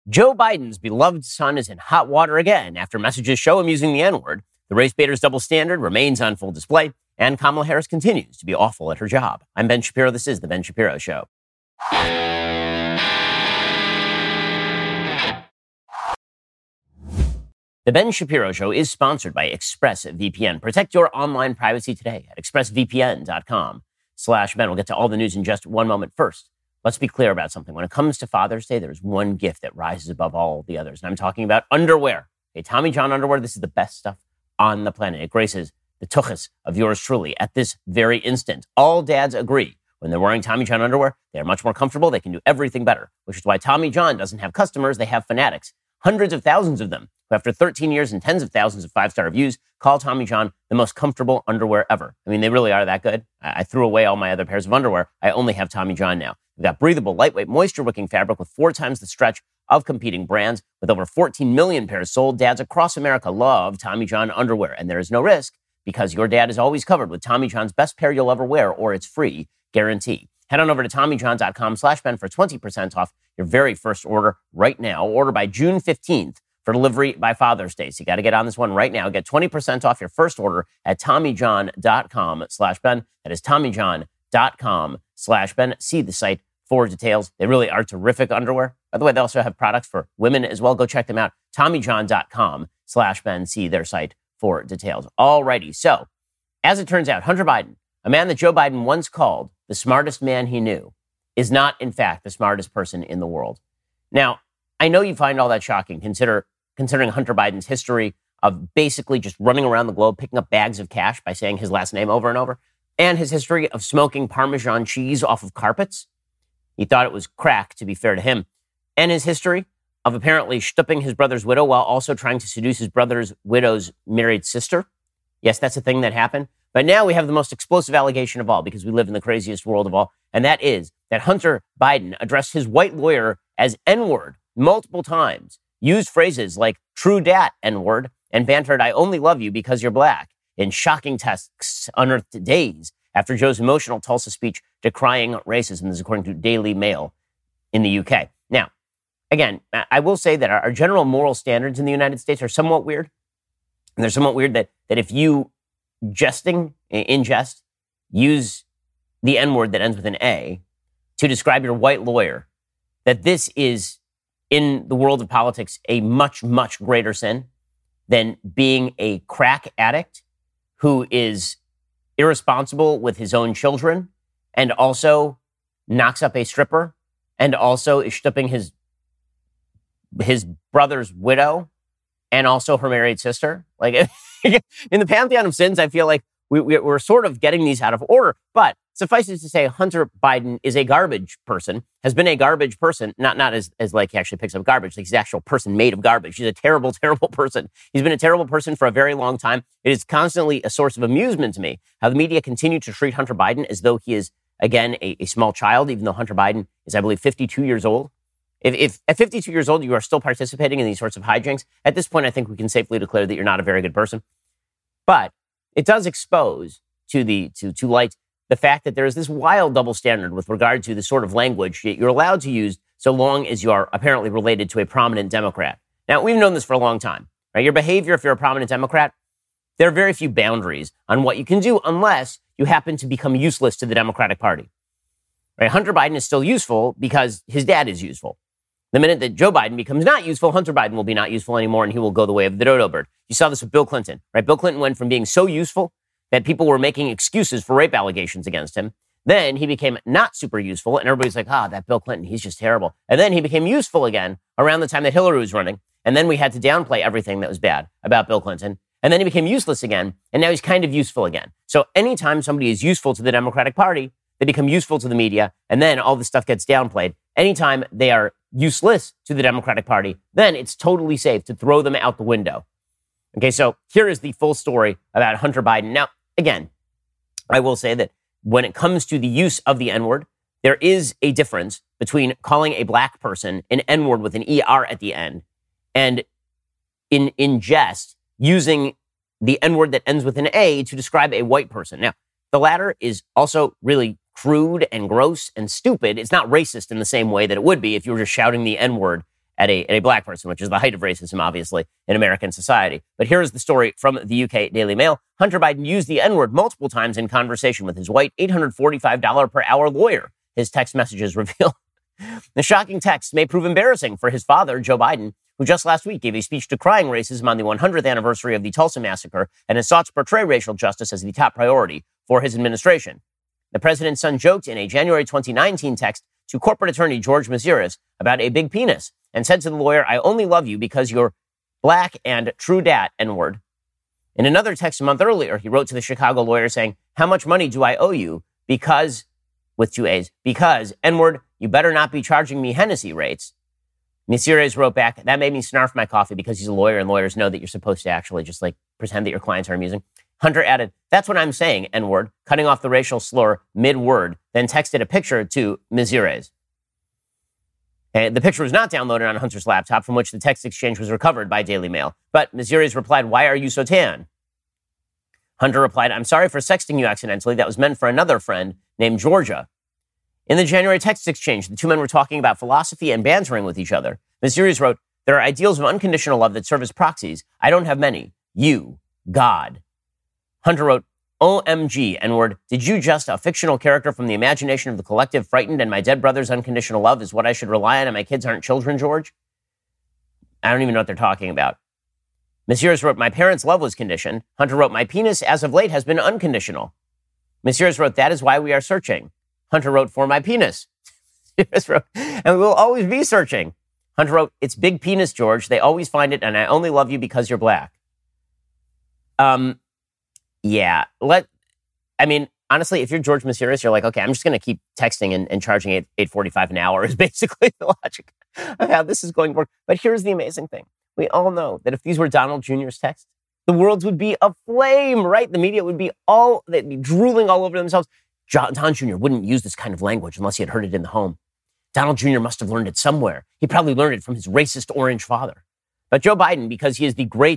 Joe Biden's beloved son is in hot water again after messages show him using the N-word. The race baiter's double standard remains on full display, and Kamala Harris continues to be awful at her job. I'm Ben Shapiro. This is The Ben Shapiro Show. The Ben Shapiro Show is sponsored by ExpressVPN. Protect your online privacy today at expressvpn.com/Ben. We'll get to all the news in just one moment. First, let's be clear about something. When it comes to Father's Day, there's one gift that rises above all the others, and I'm talking about underwear. Okay, Tommy John underwear, this is the best stuff on the planet. It graces the tuchus of yours truly at this very instant. All dads agree. When they're wearing Tommy John underwear, they're much more comfortable. They can do everything better, which is why Tommy John doesn't have customers. They have fanatics, hundreds of thousands of them, who after 13 years and tens of thousands of five-star reviews call Tommy John the most comfortable underwear ever. I mean, they really are that good. I threw away all my other pairs of underwear. I only have Tommy John now. They've got breathable, lightweight, moisture-wicking fabric with 4 times the stretch of competing brands. With over 14 million pairs sold, dads across America love Tommy John underwear. And there is no risk because your dad is always covered with Tommy John's best pair you'll ever wear, or it's free guarantee. Head on over to TommyJohn.com/Ben for 20% off your very first order right now. Order by June 15th for delivery by Father's Day. So you got to get on this one right now. Get 20% off your first order at TommyJohn.com/Ben. That is TommyJohn.com/Ben. See the site for details. They really are terrific underwear. By the way, they also have products for women as well. Go check them out. TommyJohn.com/Ben. See their site for details. Alrighty. So, as it turns out, Hunter Biden, a man that Joe Biden once called the smartest man he knew, is not, in fact, the smartest person in the world. Now, I know you find all that shocking, considering Hunter Biden's history of basically just running around the globe, picking up bags of cash by saying his last name over and over, and his history of smoking Parmesan cheese off of carpets. He thought it was crack, to be fair to him. And his history of apparently stooping his brother's widow while also trying to seduce his brother's widow's married sister. Yes, that's a thing that happened. But now we have the most explosive allegation of all, because we live in the craziest world of all, and that is that Hunter Biden addressed his white lawyer as N-word multiple times, used phrases like true dat N-word, and bantered, "I only love you because you're black," in shocking texts unearthed days after Joe's emotional Tulsa speech decrying racism. This is according to Daily Mail in the UK. Now, again, I will say that our general moral standards in the United States are somewhat weird. And they're somewhat weird that if you in jest, use the N-word that ends with an A to describe your white lawyer, that this is, in the world of politics, a much, much greater sin than being a crack addict who is irresponsible with his own children and also knocks up a stripper and also is stooping his brother's widow and also her married sister. Like, in the pantheon of sins, I feel like we're sort of getting these out of order. But suffices to say, Hunter Biden is a garbage person, has been a garbage person, not as like he actually picks up garbage, like he's an actual person made of garbage. He's a terrible, terrible person. He's been a terrible person for a very long time. It is constantly a source of amusement to me how the media continue to treat Hunter Biden as though he is, again, a small child, even though Hunter Biden is, I believe, 52 years old. If at 52 years old you are still participating in these sorts of hijinks, at this point I think we can safely declare that you're not a very good person. But it does expose to light the fact that there is this wild double standard with regard to the sort of language that you're allowed to use so long as you are apparently related to a prominent Democrat. Now, we've known this for a long time, right? Your behavior, if you're a prominent Democrat, there are very few boundaries on what you can do unless you happen to become useless to the Democratic Party. Right? Hunter Biden is still useful because his dad is useful. The minute that Joe Biden becomes not useful, Hunter Biden will be not useful anymore, and he will go the way of the dodo bird. You saw this with Bill Clinton, right? Bill Clinton went from being so useful that people were making excuses for rape allegations against him. Then he became not super useful, and everybody's like, that Bill Clinton, he's just terrible. And then he became useful again around the time that Hillary was running, and then we had to downplay everything that was bad about Bill Clinton. And then he became useless again, and now he's kind of useful again. So anytime somebody is useful to the Democratic Party, they become useful to the media, and then all this stuff gets downplayed. Anytime they are useless to the Democratic Party, then it's totally safe to throw them out the window. Okay, so here is the full story about Hunter Biden. Now, again, I will say that when it comes to the use of the N-word, there is a difference between calling a black person an N-word with an ER at the end and in jest using the N-word that ends with an A to describe a white person. Now, the latter is also really crude and gross and stupid. It's not racist in the same way that it would be if you were just shouting the N-word at a black person, which is the height of racism, obviously, in American society. But here is the story from the UK Daily Mail. Hunter Biden used the N-word multiple times in conversation with his white $845 per hour lawyer, his text messages reveal. The shocking text may prove embarrassing for his father, Joe Biden, who just last week gave a speech decrying racism on the 100th anniversary of the Tulsa massacre and has sought to portray racial justice as the top priority for his administration. The president's son joked in a January 2019 text to corporate attorney George Maziris about a big penis and said to the lawyer, "I only love you because you're black and true dat, N-word." In another text a month earlier, he wrote to the Chicago lawyer saying, "How much money do I owe you? Because," with two A's, "because, N-word, you better not be charging me Hennessy rates." Maziris wrote back, "That made me snarf my coffee," because he's a lawyer and lawyers know that you're supposed to actually just pretend that your clients are amusing. Hunter added, "That's what I'm saying, N-word," cutting off the racial slur mid-word, then texted a picture to Maziris. And the picture was not downloaded on Hunter's laptop, from which the text exchange was recovered by Daily Mail. But Maziris replied, "Why are you so tan?" Hunter replied, "I'm sorry for sexting you accidentally. That was meant for another friend named Georgia." In the January text exchange, the two men were talking about philosophy and bantering with each other. Maziris wrote, "There are ideals of unconditional love that serve as proxies. I don't have many. You, God." Hunter wrote, "OMG, N-word, did you just, a fictional character from the imagination of the collective, frightened, and my dead brother's unconditional love is what I should rely on, and my kids aren't children, George?" I don't even know what they're talking about. Maziris wrote, "My parents' love was conditioned." Hunter wrote, "My penis, as of late, has been unconditional." Maziris wrote, "That is why we are searching." Hunter wrote, "For my penis." Maziris wrote, "And we will always be searching." Hunter wrote, "It's big penis, George. They always find it, and I only love you because you're black." Yeah. Honestly, if you're George Maziris, you're like, okay, I'm just going to keep texting and charging $8.45 an hour is basically the logic of how this is going to work. But here's the amazing thing. We all know that if these were Donald Jr.'s texts, the world would be aflame, right? The media would be they'd be drooling all over themselves. Don Jr. wouldn't use this kind of language unless he had heard it in the home. Donald Jr. must have learned it somewhere. He probably learned it from his racist orange father. But Joe Biden, because he is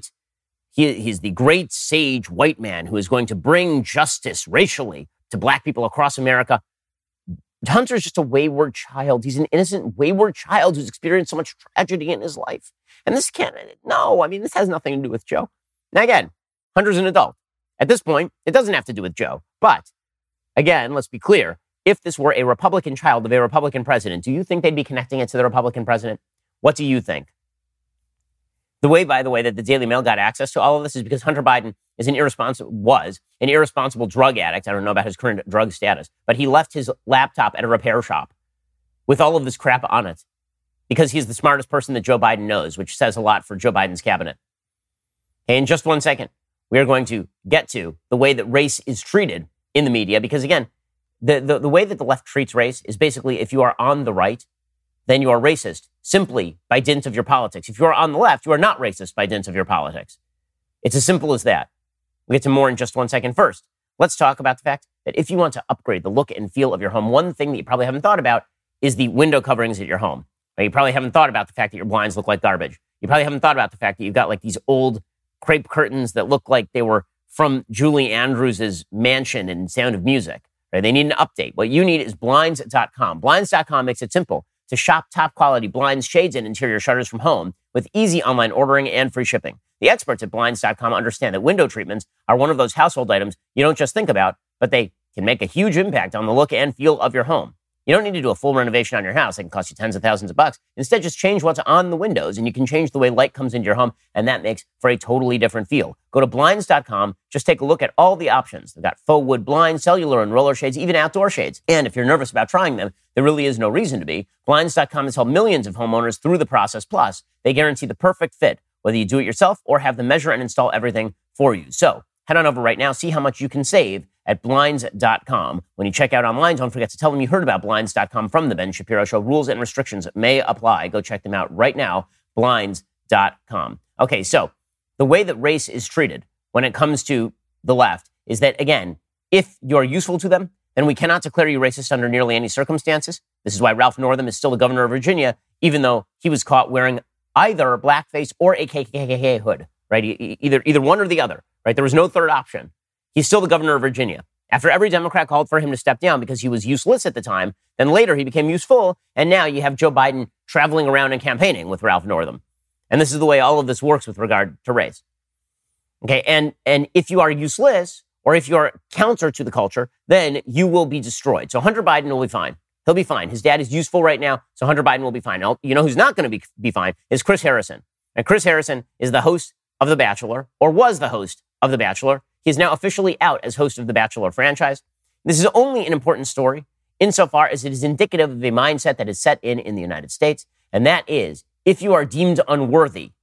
he's the great sage white man who is going to bring justice racially to black people across America. Hunter's just a wayward child. He's an innocent, wayward child who's experienced so much tragedy in his life. And this this has nothing to do with Joe. Now again, Hunter's an adult. At this point, it doesn't have to do with Joe. But again, let's be clear. If this were a Republican child of a Republican president, do you think they'd be connecting it to the Republican president? What do you think? By the way, that the Daily Mail got access to all of this is because Hunter Biden was an irresponsible drug addict. I don't know about his current drug status, but he left his laptop at a repair shop with all of this crap on it because he's the smartest person that Joe Biden knows, which says a lot for Joe Biden's cabinet. In just 1 second, we are going to get to the way that race is treated in the media, because again, the way that the left treats race is basically if you are on the right, then you are racist simply by dint of your politics. If you are on the left, you are not racist by dint of your politics. It's as simple as that. We'll get to more in just 1 second. First, let's talk about the fact that if you want to upgrade the look and feel of your home, one thing that you probably haven't thought about is the window coverings at your home. You probably haven't thought about the fact that your blinds look like garbage. You probably haven't thought about the fact that you've got these old crepe curtains that look like they were from Julie Andrews' mansion in Sound of Music. Right? They need an update. What you need is Blinds.com. Blinds.com makes it simple to shop top-quality blinds, shades, and interior shutters from home with easy online ordering and free shipping. The experts at Blinds.com understand that window treatments are one of those household items you don't just think about, but they can make a huge impact on the look and feel of your home. You don't need to do a full renovation on your house. It can cost you tens of thousands of bucks. Instead, just change what's on the windows, and you can change the way light comes into your home, and that makes for a totally different feel. Go to Blinds.com. Just take a look at all the options. They've got faux wood blinds, cellular and roller shades, even outdoor shades. And if you're nervous about trying them, there really is no reason to be. Blinds.com has helped millions of homeowners through the process. Plus, they guarantee the perfect fit, whether you do it yourself or have them measure and install everything for you. So head on over right now. See how much you can save at Blinds.com. When you check out online, don't forget to tell them you heard about Blinds.com from The Ben Shapiro Show. Rules and restrictions may apply. Go check them out right now, Blinds.com. Okay, so the way that race is treated when it comes to the left is that, again, if you're useful to them, then we cannot declare you racist under nearly any circumstances. This is why Ralph Northam is still the governor of Virginia, even though he was caught wearing either blackface or a KKK hood, right? Either one or the other, right? There was no third option. He's still the governor of Virginia. After every Democrat called for him to step down because he was useless at the time, then later he became useful, and now you have Joe Biden traveling around and campaigning with Ralph Northam. And this is the way all of this works with regard to race. Okay, and if you are useless, or if you're counter to the culture, then you will be destroyed. So Hunter Biden will be fine. He'll be fine. His dad is useful right now, so Hunter Biden will be fine. Now, you know who's not going to be fine is Chris Harrison. And Chris Harrison is the host of The Bachelor, or was the host of The Bachelor. He is now officially out as host of The Bachelor franchise. This is only an important story insofar as it is indicative of a mindset that is set in the United States, and that is, if you are deemed unworthy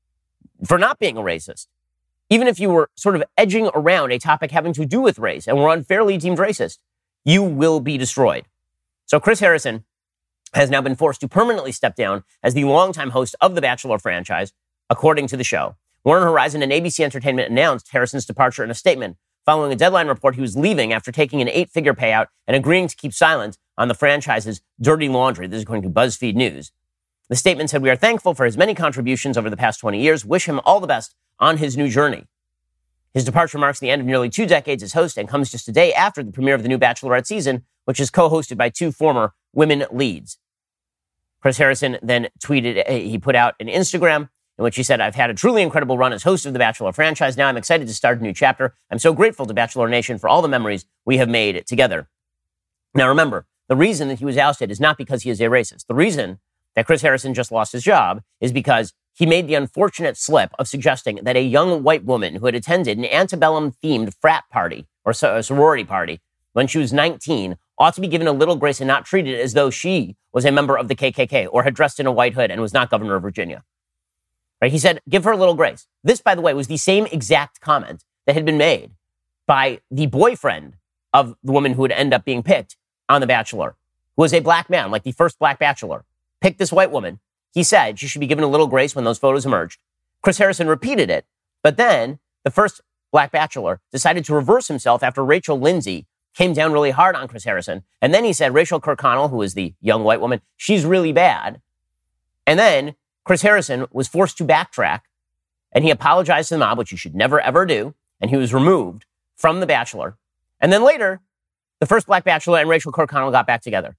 for not being a racist, even if you were sort of edging around a topic having to do with race and were unfairly deemed racist, you will be destroyed. So Chris Harrison has now been forced to permanently step down as the longtime host of The Bachelor franchise, according to the show. Warner Horizon and ABC Entertainment announced Harrison's departure in a statement following a Deadline report he was leaving after taking an 8-figure payout and agreeing to keep silent on the franchise's dirty laundry. This is according to BuzzFeed News. The statement said, "We are thankful for his many contributions over the past 20 years. Wish him all the best on his new journey." His departure marks the end of nearly 2 decades as host and comes just a day after the premiere of the new Bachelorette season, which is co-hosted by 2 former women leads. Chris Harrison then tweeted, he put out an Instagram in which he said, "I've had a truly incredible run as host of the Bachelor franchise. Now I'm excited to start a new chapter. I'm so grateful to Bachelor Nation for all the memories we have made together." Now remember, the reason that he was ousted is not because he is a racist. The reason that Chris Harrison just lost his job is because he made the unfortunate slip of suggesting that a young white woman who had attended an antebellum-themed frat party or a sorority party when she was 19 ought to be given a little grace and not treated as though she was a member of the KKK or had dressed in a white hood and was not governor of Virginia. Right? He said, give her a little grace. This, by the way, was the same exact comment that had been made by the boyfriend of the woman who would end up being picked on The Bachelor, who was a black man, like the first black bachelor, picked this white woman. He said she should be given a little grace when those photos emerged. Chris Harrison repeated it, but then the first black bachelor decided to reverse himself after Rachel Lindsay came down really hard on Chris Harrison. And then he said, Rachel Kirkconnell, who is the young white woman, she's really bad. And then Chris Harrison was forced to backtrack, and he apologized to the mob, which you should never, ever do. And he was removed from The Bachelor. And then later, the first black bachelor and Rachel Kirkconnell got back together.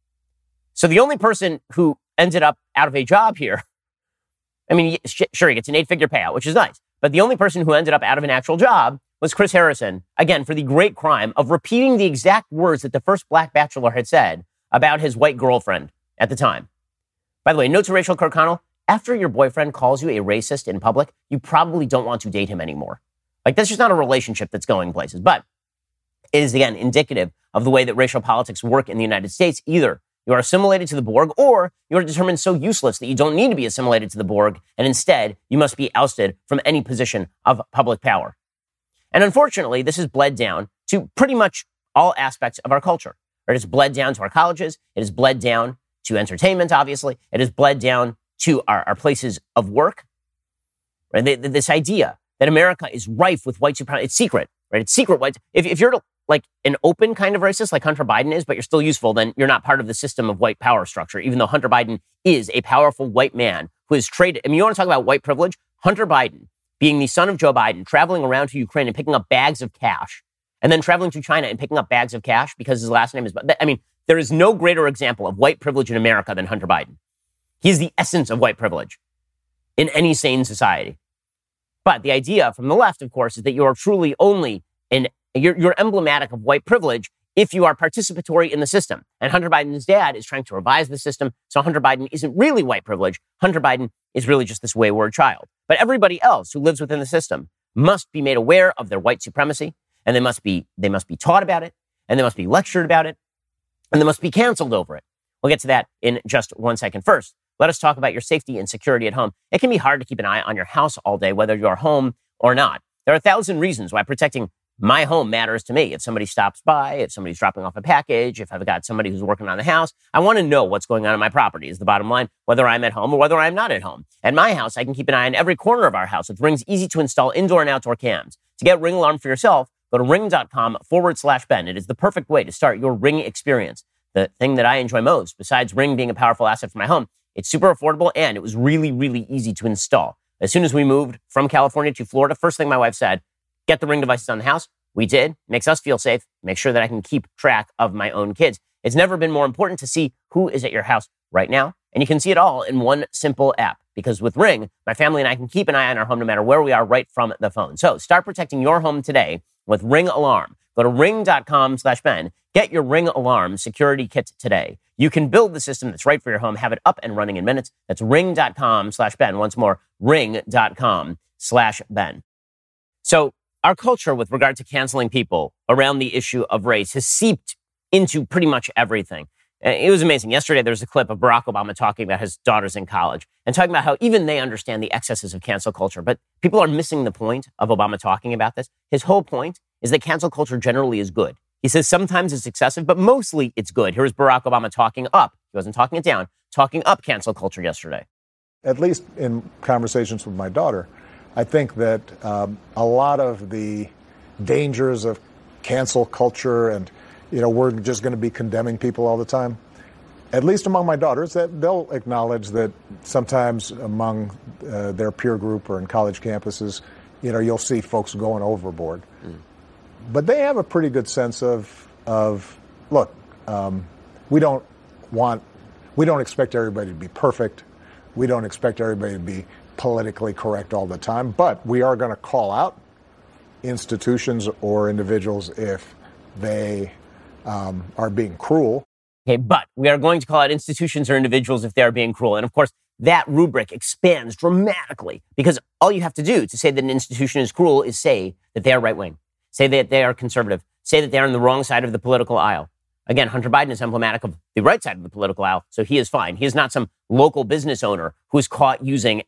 So the only person who ended up out of a job here, I mean, sure, he gets an 8-figure payout, which is nice. But the only person who ended up out of an actual job was Chris Harrison, again, for the great crime of repeating the exact words that the first black bachelor had said about his white girlfriend at the time. By the way, note to Rachel Kirkconnell, after your boyfriend calls you a racist in public, you probably don't want to date him anymore. Like, that's just not a relationship that's going places. But it is, again, indicative of the way that racial politics work in the United States. Either you are assimilated to the Borg, or you are determined so useless that you don't need to be assimilated to the Borg, and instead you must be ousted from any position of public power. And unfortunately, this has bled down to pretty much all aspects of our culture. It has bled down to our colleges. It has bled down to entertainment, obviously. It has bled down to our places of work. Right? This idea that America is rife with white supremacy, it's secret, right? It's secret white. If you're like an open kind of racist like Hunter Biden is, but you're still useful, then you're not part of the system of white power structure, even though Hunter Biden is a powerful white man who is traded. I mean, you want to talk about white privilege? Hunter Biden, being the son of Joe Biden, traveling around to Ukraine and picking up bags of cash, and then traveling to China and picking up bags of cash because his last name is, I mean, there is no greater example of white privilege in America than Hunter Biden. He is the essence of white privilege in any sane society. But the idea from the left, of course, is that you are truly only you're emblematic of white privilege if you are participatory in the system. And Hunter Biden's dad is trying to revise the system. So Hunter Biden isn't really white privilege. Hunter Biden is really just this wayward child. But everybody else who lives within the system must be made aware of their white supremacy, and they must be taught about it, and they must be lectured about it, and they must be canceled over it. We'll get to that in just 1 second. First, let us talk about your safety and security at home. It can be hard to keep an eye on your house all day, whether you're home or not. There are 1,000 reasons why protecting my home matters to me. If somebody stops by, if somebody's dropping off a package, if I've got somebody who's working on the house, I want to know what's going on in my property is the bottom line, whether I'm at home or whether I'm not at home. At my house, I can keep an eye on every corner of our house with Ring's easy to install indoor and outdoor cams. To get Ring Alarm for yourself, go to ring.com/Ben. It is the perfect way to start your Ring experience. The thing that I enjoy most, besides Ring being a powerful asset for my home, it's super affordable and it was really, really easy to install. As soon as we moved from California to Florida, first thing my wife said, get the Ring devices on the house. We did. Makes us feel safe. Make sure that I can keep track of my own kids. It's never been more important to see who is at your house right now. And you can see it all in one simple app. Because with Ring, my family and I can keep an eye on our home no matter where we are right from the phone. So start protecting your home today with Ring Alarm. Go to ring.com/Ben. Get your Ring Alarm security kit today. You can build the system that's right for your home, have it up and running in minutes. That's ring.com/Ben. Once more, ring.com/Ben. So our culture with regard to canceling people around the issue of race has seeped into pretty much everything. It was amazing. Yesterday, there was a clip of Barack Obama talking about his daughters in college and talking about how even they understand the excesses of cancel culture. But people are missing the point of Obama talking about this. His whole point is that cancel culture generally is good. He says sometimes it's excessive, but mostly it's good. Here's Barack Obama talking up. He wasn't talking it down, talking up cancel culture yesterday. At least in conversations with my daughter, I think that a lot of the dangers of cancel culture and we're just going to be condemning people all the time. At least among my daughters, that they'll acknowledge that sometimes among their peer group or in college campuses, you'll see folks going overboard. But they have a pretty good sense of look, we don't expect everybody to be perfect. We don't expect everybody to be politically correct all the time, but we are going to call out institutions or individuals if they are being cruel. Okay, but we are going to call out institutions or individuals if they are being cruel. And of course, that rubric expands dramatically because all you have to do to say that an institution is cruel is say that they are right-wing, say that they are conservative, say that they are on the wrong side of the political aisle. Again, Hunter Biden is emblematic of the right side of the political aisle, so he is fine. He is not some local business owner who is caught using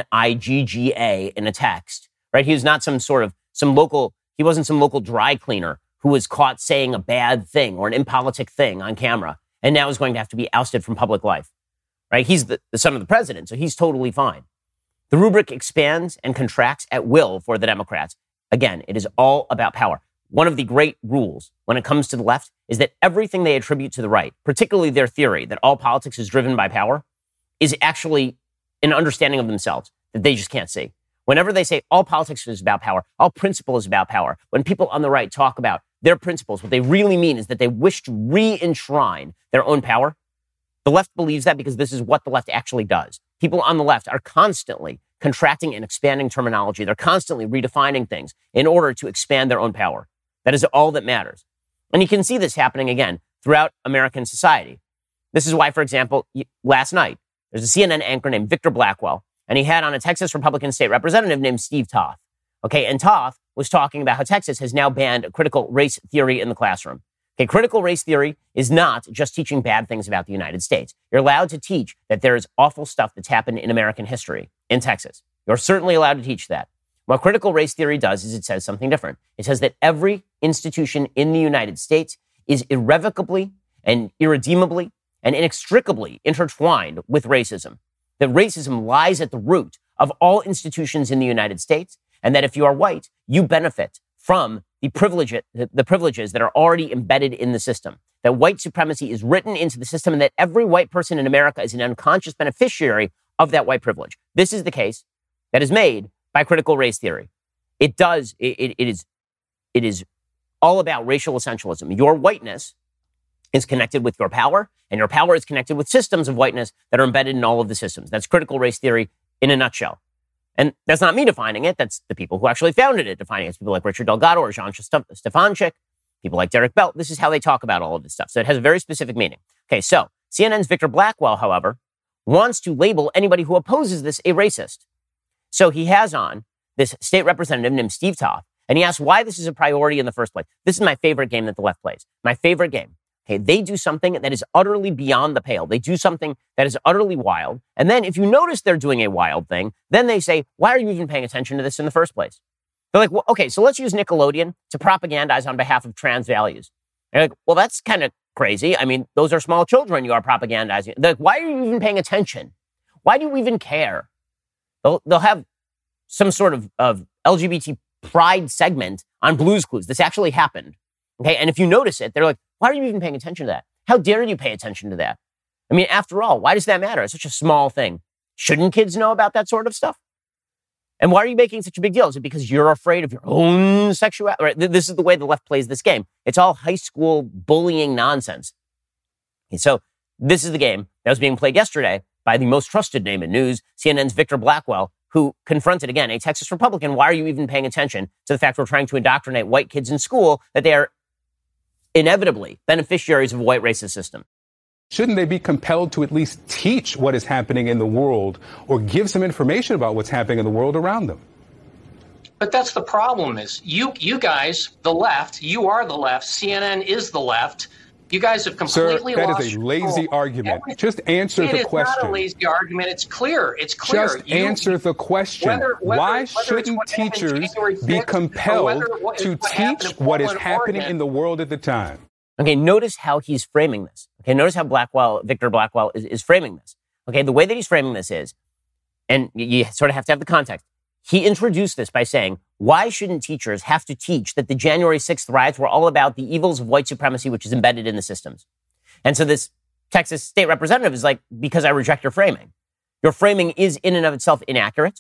NIGGA in a text, right? He wasn't some local dry cleaner who was caught saying a bad thing or an impolitic thing on camera and now is going to have to be ousted from public life, right? He's the son of the president, so he's totally fine. The rubric expands and contracts at will for the Democrats. Again, it is all about power. One of the great rules when it comes to the left is that everything they attribute to the right, particularly their theory that all politics is driven by power, is actually an understanding of themselves that they just can't see. Whenever they say all politics is about power, all principle is about power, when people on the right talk about their principles, what they really mean is that they wish to re-enshrine their own power. The left believes that because this is what the left actually does. People on the left are constantly contracting and expanding terminology. They're constantly redefining things in order to expand their own power. That is all that matters. And you can see this happening again throughout American society. This is why, for example, last night, there's a CNN anchor named Victor Blackwell, and he had on a Texas Republican state representative named Steve Toth. Okay, and Toth was talking about how Texas has now banned critical race theory in the classroom. Okay, critical race theory is not just teaching bad things about the United States. You're allowed to teach that there is awful stuff that's happened in American history in Texas. You're certainly allowed to teach that. What critical race theory does is it says something different. It says that every institution in the United States is irrevocably and irredeemably and inextricably intertwined with racism. That racism lies at the root of all institutions in the United States, and that if you are white, you benefit from the privileges that are already embedded in the system. That white supremacy is written into the system and that every white person in America is an unconscious beneficiary of that white privilege. This is the case that is made by critical race theory. It is all about racial essentialism. Your whiteness is connected with your power, and your power is connected with systems of whiteness that are embedded in all of the systems. That's critical race theory in a nutshell. And that's not me defining it. That's the people who actually founded it defining it. It's people like Richard Delgado or Jean Stefanczyk, people like Derek Belt. This is how they talk about all of this stuff. So it has a very specific meaning. Okay, so CNN's Victor Blackwell, however, wants to label anybody who opposes this a racist. So he has on this state representative named Steve Toth, and he asks why this is a priority in the first place. This is my favorite game that the left plays. My favorite game. Okay, they do something that is utterly beyond the pale. They do something that is utterly wild. And then if you notice they're doing a wild thing, then they say, why are you even paying attention to this in the first place? They're like, well, okay, so let's use Nickelodeon to propagandize on behalf of trans values. And you're like, well, that's kind of crazy. I mean, those are small children you are propagandizing. They're like, why are you even paying attention? Why do you even care? They'll have some sort of LGBT pride segment on Blue's Clues. This actually happened. Okay, and if you notice it, they're like, why are you even paying attention to that? How dare you pay attention to that? I mean, after all, why does that matter? It's such a small thing. Shouldn't kids know about that sort of stuff? And why are you making such a big deal? Is it because you're afraid of your own sexuality? Right? This is the way the left plays this game. It's all high school bullying nonsense. And so this is the game that was being played yesterday by the most trusted name in news, CNN's Victor Blackwell, who confronted, again, a Texas Republican. Why are you even paying attention to the fact we're trying to indoctrinate white kids in school, that they are inevitably beneficiaries of a white racist system? Shouldn't they be compelled to at least teach what is happening in the world or give some information about what's happening in the world around them? But that's the problem is you guys, the left, you are the left, CNN is the left. You guys have completely lost. Sir, that is a lazy argument. Just answer the question. It's not a lazy argument. It's clear. It's clear. Just answer the question. Why shouldn't teachers be compelled to teach what is happening in the world at the time? Okay, notice how he's framing this. Okay, notice how Victor Blackwell is framing this. Okay, the way that he's framing this is, and you sort of have to have the context, he introduced this by saying, why shouldn't teachers have to teach that the January 6th riots were all about the evils of white supremacy, which is embedded in the systems? And so this Texas state representative is like, because I reject your framing. Your framing is in and of itself inaccurate.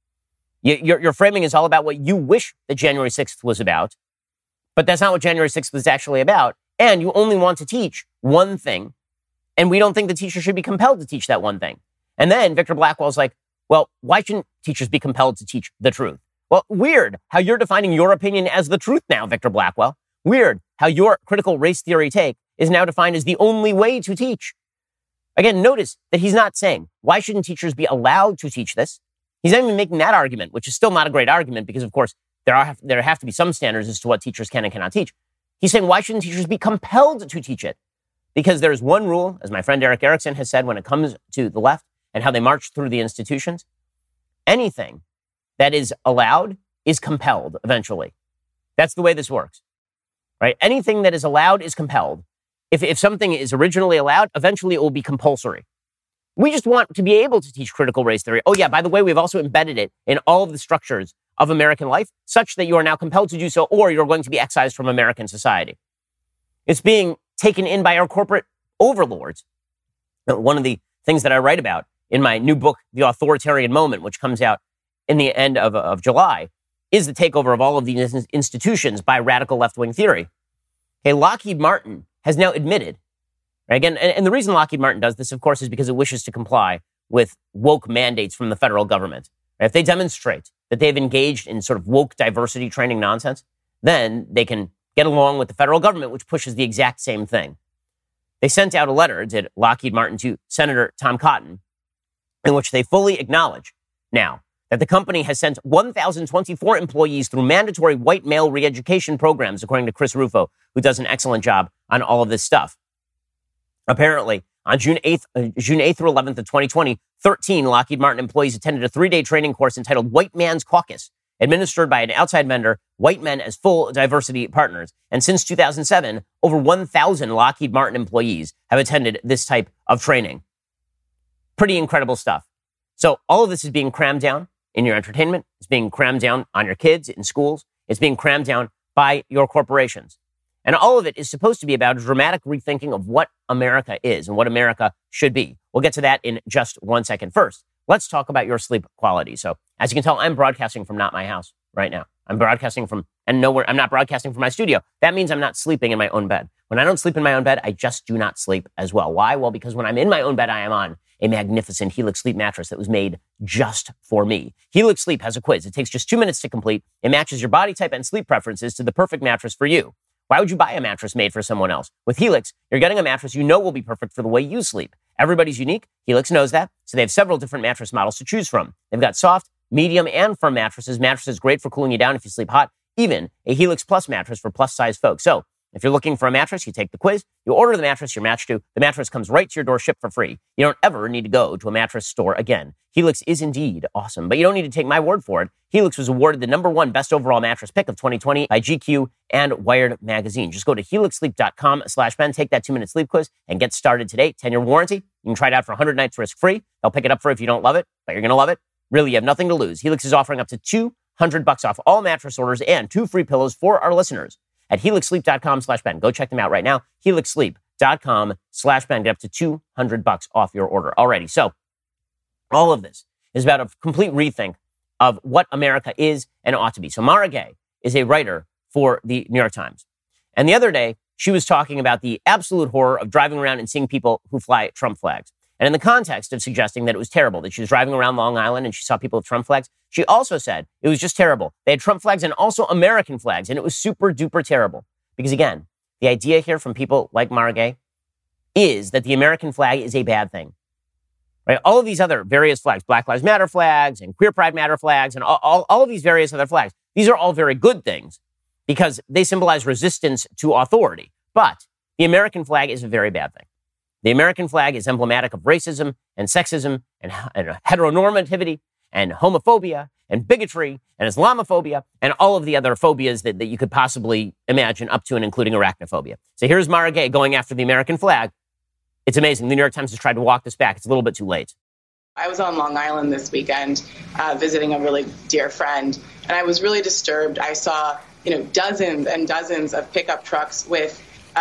Your framing is all about what you wish that January 6th was about, but that's not what January 6th was actually about. And you only want to teach one thing, and we don't think the teacher should be compelled to teach that one thing. And then Victor Blackwell's like, well, why shouldn't teachers be compelled to teach the truth? Well, weird how you're defining your opinion as the truth now, Victor Blackwell. Weird how your critical race theory take is now defined as the only way to teach. Again, notice that he's not saying, why shouldn't teachers be allowed to teach this? He's not even making that argument, which is still not a great argument because, of course, there have to be some standards as to what teachers can and cannot teach. He's saying, why shouldn't teachers be compelled to teach it? Because there's one rule, as my friend Eric Erickson has said, when it comes to the left and how they march through the institutions, anything that is allowed is compelled eventually. That's the way this works, right? Anything that is allowed is compelled. If something is originally allowed, eventually it will be compulsory. We just want to be able to teach critical race theory. Oh yeah, by the way, we've also embedded it in all of the structures of American life, such that you are now compelled to do so, or you're going to be excised from American society. It's being taken in by our corporate overlords. One of the things that I write about in my new book, The Authoritarian Moment, which comes out in the end of July, is the takeover of all of these institutions by radical left-wing theory. Okay, Lockheed Martin has now admitted, right, again, and the reason Lockheed Martin does this, of course, is because it wishes to comply with woke mandates from the federal government. Right? If they demonstrate that they've engaged in sort of woke diversity training nonsense, then they can get along with the federal government, which pushes the exact same thing. They sent out a letter, did Lockheed Martin, to Senator Tom Cotton, in which they fully acknowledge now that the company has sent 1,024 employees through mandatory white male re-education programs, according to Chris Rufo, who does an excellent job on all of this stuff. Apparently, on June 8th through 11th of 2020, 13 Lockheed Martin employees attended a 3-day training course entitled White Man's Caucus, administered by an outside vendor, White Men as Full Diversity Partners. And since 2007, over 1,000 Lockheed Martin employees have attended this type of training. Pretty incredible stuff. So all of this is being crammed down in your entertainment. It's being crammed down on your kids in schools. It's being crammed down by your corporations. And all of it is supposed to be about a dramatic rethinking of what America is and what America should be. We'll get to that in just 1 second. First, let's talk about your sleep quality. So as you can tell, I'm broadcasting from not my house right now. I'm broadcasting from, and nowhere, I'm not broadcasting from my studio. That means I'm not sleeping in my own bed. When I don't sleep in my own bed, I just do not sleep as well. Why? Well, because when I'm in my own bed, I am on a magnificent Helix Sleep mattress that was made just for me. Helix Sleep has a quiz. It takes just 2 minutes to complete. It matches your body type and sleep preferences to the perfect mattress for you. Why would you buy a mattress made for someone else? With Helix, you're getting a mattress you know will be perfect for the way you sleep. Everybody's unique. Helix knows that. So they have several different mattress models to choose from. They've got soft, medium, and firm mattresses. Mattresses great for cooling you down if you sleep hot. Even a Helix Plus mattress for plus-size folks. So if you're looking for a mattress, you take the quiz, you order the mattress you're matched to, the mattress comes right to your door, shipped for free. You don't ever need to go to a mattress store again. Helix is indeed awesome, but you don't need to take my word for it. Helix was awarded the #1 best overall mattress pick of 2020 by GQ and Wired Magazine. Just go to helixsleep.com/Ben, take that 2-minute sleep quiz, and get started today. 10-year warranty. You can try it out for 100 nights risk-free. They'll pick it up for you if you don't love it, but you're going to love it. Really, you have nothing to lose. Helix is offering up to $200 off all mattress orders and 2 free pillows for our listeners at helixsleep.com/Ben. Go check them out right now. helixsleep.com/Ben. Get up to $200 off your order already. So all of this is about a complete rethink of what America is and ought to be. So Mara Gay is a writer for the New York Times. And the other day, she was talking about the absolute horror of driving around and seeing people who fly Trump flags. And in the context of suggesting that it was terrible, that she was driving around Long Island and she saw people with Trump flags, she also said it was just terrible. They had Trump flags and also American flags, and it was super duper terrible. Because again, the idea here from people like Mara Gay is that the American flag is a bad thing. Right? All of these other various flags, Black Lives Matter flags and Queer Pride Matter flags and all of these various other flags, these are all very good things because they symbolize resistance to authority. But the American flag is a very bad thing. The American flag is emblematic of racism and sexism and heteronormativity and homophobia and bigotry and Islamophobia and all of the other phobias that you could possibly imagine, up to and including arachnophobia. So here's Mara Gay going after the American flag. It's amazing. The New York Times has tried to walk this back. It's a little bit too late. I was on Long Island this weekend visiting a really dear friend, and I was really disturbed. I saw, dozens and dozens of pickup trucks with,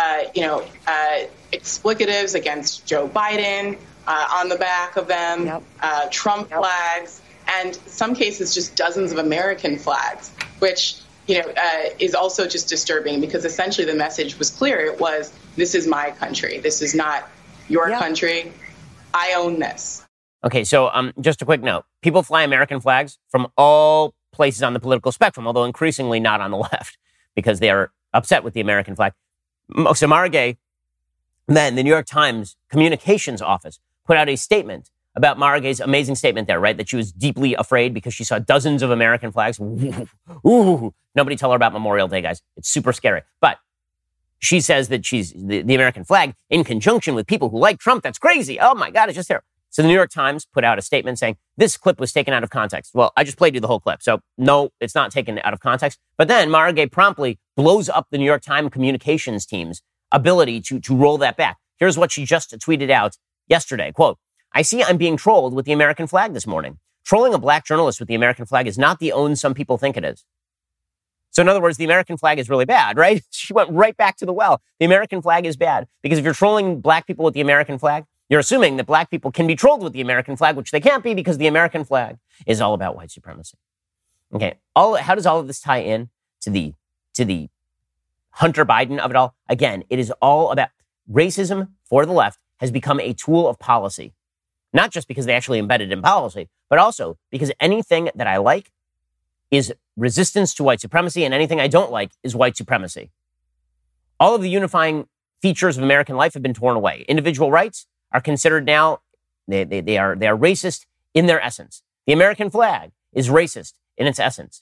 explicatives against Joe Biden on the back of them, Trump flags, and some cases just dozens of American flags, which, is also just disturbing because essentially the message was clear. It was, this is my country. This is not your country. I own this. Okay, so just a quick note. People fly American flags from all places on the political spectrum, although increasingly not on the left, because they are upset with the American flag. So Mara Gay, then the New York Times communications office put out a statement about Mara Gay's amazing statement there, right? That she was deeply afraid because she saw dozens of American flags. Ooh, nobody tell her about Memorial Day, guys. It's super scary. But she says that she's the American flag in conjunction with people who like Trump. That's crazy. Oh my God, it's just terrible. So the New York Times put out a statement saying this clip was taken out of context. Well, I just played you the whole clip. So no, it's not taken out of context. But then Mara Gay promptly blows up the New York Times communications team's ability to roll that back. Here's what she just tweeted out yesterday. Quote, I see I'm being trolled with the American flag this morning. Trolling a black journalist with the American flag is not the own some people think it is. So in other words, the American flag is really bad, right? She went right back to the well. The American flag is bad because if you're trolling black people with the American flag, you're assuming that black people can be trolled with the American flag, which they can't be because the American flag is all about white supremacy. Okay, how does all of this tie in to the Hunter Biden of it all? Again, it is all about racism for the left has become a tool of policy, not just because they actually embed it in policy, but also because anything that I like is resistance to white supremacy and anything I don't like is white supremacy. All of the unifying features of American life have been torn away. Individual rights are considered now, they are racist in their essence. The American flag is racist in its essence.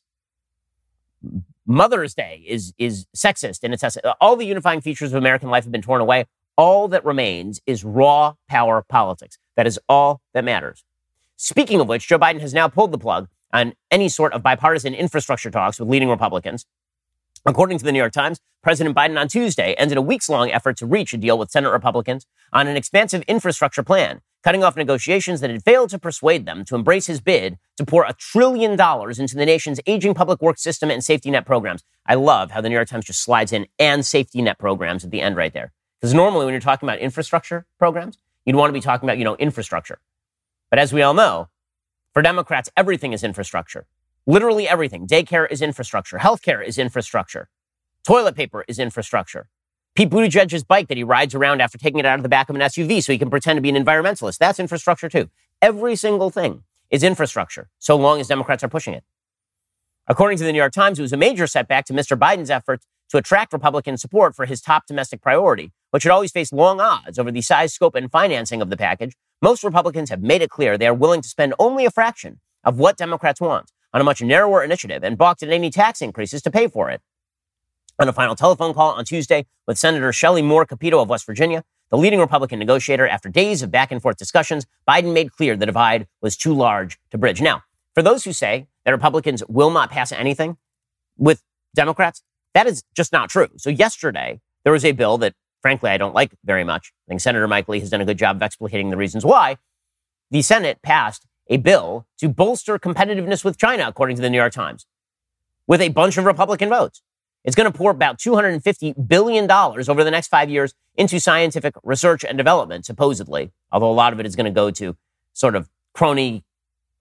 Mother's Day is sexist in its essence. All the unifying features of American life have been torn away. All that remains is raw power politics. That is all that matters. Speaking of which, Joe Biden has now pulled the plug on any sort of bipartisan infrastructure talks with leading Republicans. According to the New York Times, President Biden on Tuesday ended a weeks-long effort to reach a deal with Senate Republicans on an expansive infrastructure plan, cutting off negotiations that had failed to persuade them to embrace his bid to pour $1 trillion into the nation's aging public works system and safety net programs. I love how the New York Times just slides in and safety net programs at the end right there. Because normally when you're talking about infrastructure programs, you'd want to be talking about, infrastructure. But as we all know, for Democrats, everything is infrastructure. Literally everything. Daycare is infrastructure. Healthcare is infrastructure. Toilet paper is infrastructure. Pete Buttigieg's bike that he rides around after taking it out of the back of an SUV so he can pretend to be an environmentalist, that's infrastructure too. Every single thing is infrastructure, so long as Democrats are pushing it. According to the New York Times, it was a major setback to Mr. Biden's efforts to attract Republican support for his top domestic priority, which had always faced long odds over the size, scope, and financing of the package. Most Republicans have made it clear they are willing to spend only a fraction of what Democrats want on a much narrower initiative and balked at any tax increases to pay for it. On a final telephone call on Tuesday with Senator Shelley Moore Capito of West Virginia, the leading Republican negotiator, after days of back and forth discussions, Biden made clear the divide was too large to bridge. Now, for those who say that Republicans will not pass anything with Democrats, that is just not true. So yesterday, there was a bill that, frankly, I don't like very much. I think Senator Mike Lee has done a good job of explicating the reasons why. The Senate passed a bill to bolster competitiveness with China, according to the New York Times, with a bunch of Republican votes. It's going to pour about $250 billion over the next 5 years into scientific research and development, supposedly, although a lot of it is going to go to sort of crony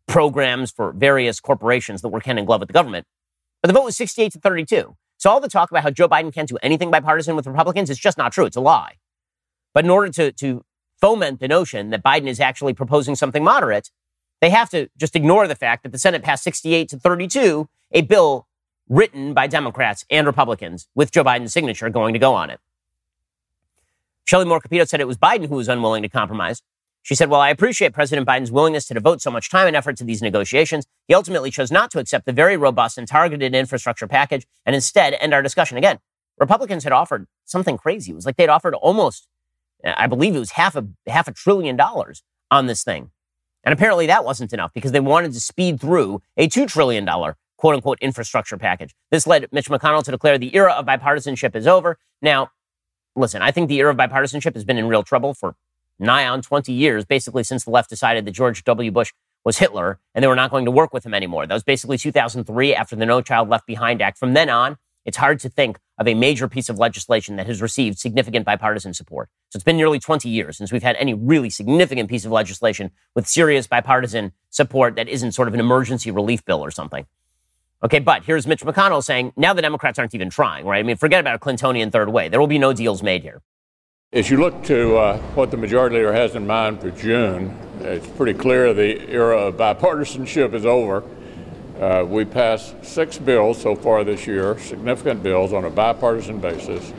programs for various corporations that work hand in glove with the government. But the vote was 68-32. So all the talk about how Joe Biden can't do anything bipartisan with Republicans is just not true. It's a lie. But in order to foment the notion that Biden is actually proposing something moderate, they have to just ignore the fact that the Senate passed 68-32, a bill written by Democrats and Republicans with Joe Biden's signature going to go on it. Shelley Moore Capito said it was Biden who was unwilling to compromise. She said, well, I appreciate President Biden's willingness to devote so much time and effort to these negotiations. He ultimately chose not to accept the very robust and targeted infrastructure package and instead end our discussion. Again, Republicans had offered something crazy. It was like they'd offered almost, I believe it was half a $1 trillion on this thing. And apparently that wasn't enough because they wanted to speed through a $2 trillion quote unquote infrastructure package. This led Mitch McConnell to declare the era of bipartisanship is over. Now, listen, I think the era of bipartisanship has been in real trouble for nigh on 20 years, basically since the left decided that George W. Bush was Hitler and they were not going to work with him anymore. That was basically 2003 after the No Child Left Behind Act. From then on, it's hard to think of a major piece of legislation that has received significant bipartisan support. So it's been nearly 20 years since we've had any really significant piece of legislation with serious bipartisan support that isn't sort of an emergency relief bill or something. Okay, but here's Mitch McConnell saying, now the Democrats aren't even trying, right? I mean, forget about a Clintonian third way. There will be no deals made here. As you look to what the majority leader has in mind for June, it's pretty clear the era of bipartisanship is over. We passed 6 bills so far this year, significant bills on a bipartisan basis.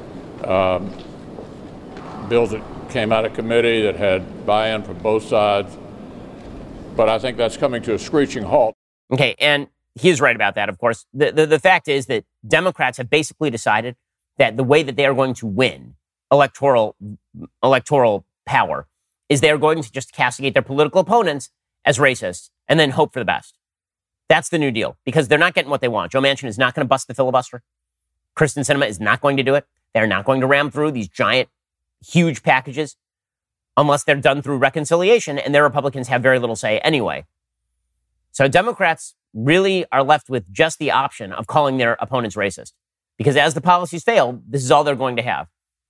Bills that came out of committee that had buy-in from both sides. But I think that's coming to a screeching halt. Okay, and he is right about that, of course. The fact is that Democrats have basically decided that the way that they are going to win electoral power is they are going to just castigate their political opponents as racists and then hope for the best. That's the new deal because they're not getting what they want. Joe Manchin is not going to bust the filibuster. Kyrsten Sinema is not going to do it. They're not going to ram through these giant, huge packages unless they're done through reconciliation, and their Republicans have very little say anyway. So Democrats really are left with just the option of calling their opponents racist because as the policies fail, this is all they're going to have.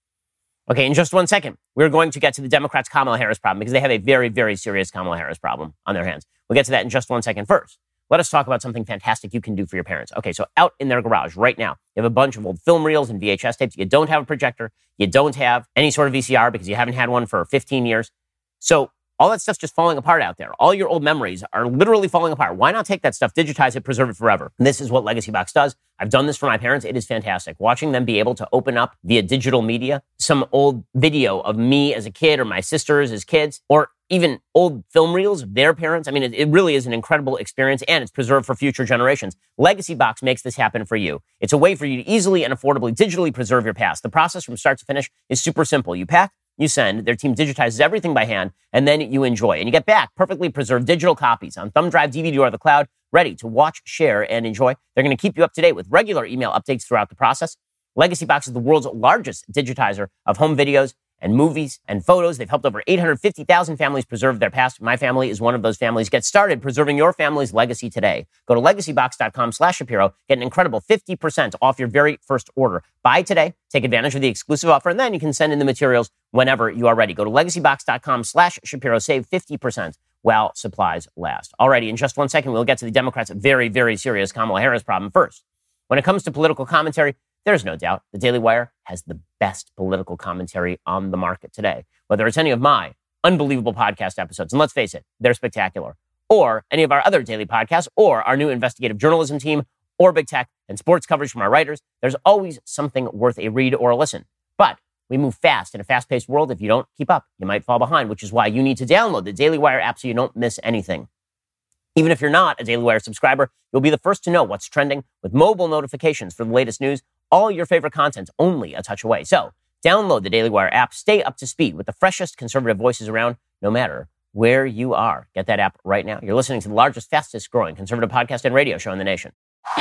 Okay, in just 1 second, we're going to get to the Democrats' Kamala Harris problem because they have a very, very serious Kamala Harris problem on their hands. We'll get to that in just 1 second. First, let us talk about something fantastic you can do for your parents. Okay, so out in their garage right now, you have a bunch of old film reels and VHS tapes. You don't have a projector. You don't have any sort of VCR because you haven't had one for 15 years. So all that stuff's just falling apart out there. All your old memories are literally falling apart. Why not take that stuff, digitize it, preserve it forever? And this is what Legacy Box does. I've done this for my parents. It is fantastic. Watching them be able to open up via digital media some old video of me as a kid or my sisters as kids, or even old film reels of their parents. I mean, it really is an incredible experience, and it's preserved for future generations. Legacy Box makes this happen for you. It's a way for you to easily and affordably digitally preserve your past. The process from start to finish is super simple. You pack, you send, their team digitizes everything by hand, and then you enjoy. And you get back perfectly preserved digital copies on thumb drive, DVD, or the cloud, ready to watch, share, and enjoy. They're going to keep you up to date with regular email updates throughout the process. Legacy Box is the world's largest digitizer of home videos and movies and photos. They've helped over 850,000 families preserve their past. My family is one of those families. Get started preserving your family's legacy today. Go to legacybox.com/Shapiro. Get an incredible 50% off your very first order. Buy today. Take advantage of the exclusive offer, and then you can send in the materials whenever you are ready. Go to legacybox.com/Shapiro. Save 50% while supplies last. Alrighty, in just 1 second, we'll get to the Democrats' very, very serious Kamala Harris problem. First, when it comes to political commentary, there's no doubt the Daily Wire has the best political commentary on the market today. Whether it's any of my unbelievable podcast episodes, and let's face it, they're spectacular, or any of our other daily podcasts, or our new investigative journalism team, or big tech and sports coverage from our writers, there's always something worth a read or a listen. But we move fast in a fast-paced world. If you don't keep up, you might fall behind, which is why you need to download the Daily Wire app so you don't miss anything. Even if you're not a Daily Wire subscriber, you'll be the first to know what's trending with mobile notifications for the latest news, all your favorite content only a touch away. So download the Daily Wire app, stay up to speed with the freshest conservative voices around, no matter where you are. Get that app right now. You're listening to the largest, fastest growing conservative podcast and radio show in the nation.